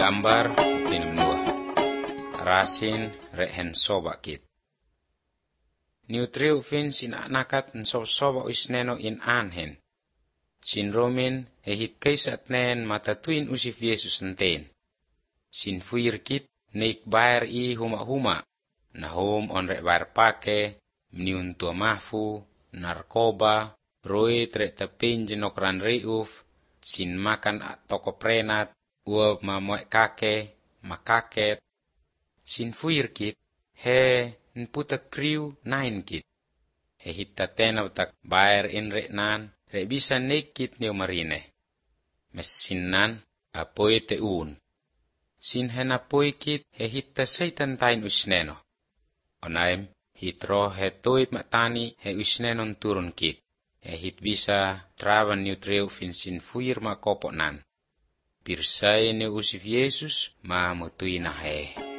gambar tinumnua. Rasin rehen soba kit. Nutriu fin sin anakat soba isneno in anhen. Sin romin hehit kaisat nen matatuin usif Yesus enten. Sin fuir kit neik bayar I huma-huma. Nahom on rek bayar pake, mniun tua mahfu, narkoba, roe trek tepin jenokran reuf, sin makan toko prenat, uab mamoek kake, makaket. Sin fuir kit, he nputa kriu nain kit. He hitta tena tak bayar in rek nan, rek bisa neik kit neu marine. Mesin nan, apoy te un. Sin hen apoy kit, he hitta seitan tain usneno. Onaim, hit roh he toit matani he usnenon turun kit. He hit bisa trawan nutreu fin sin fuir ma kopok nan. Pirsai ne usif Yesus ma mutuina he.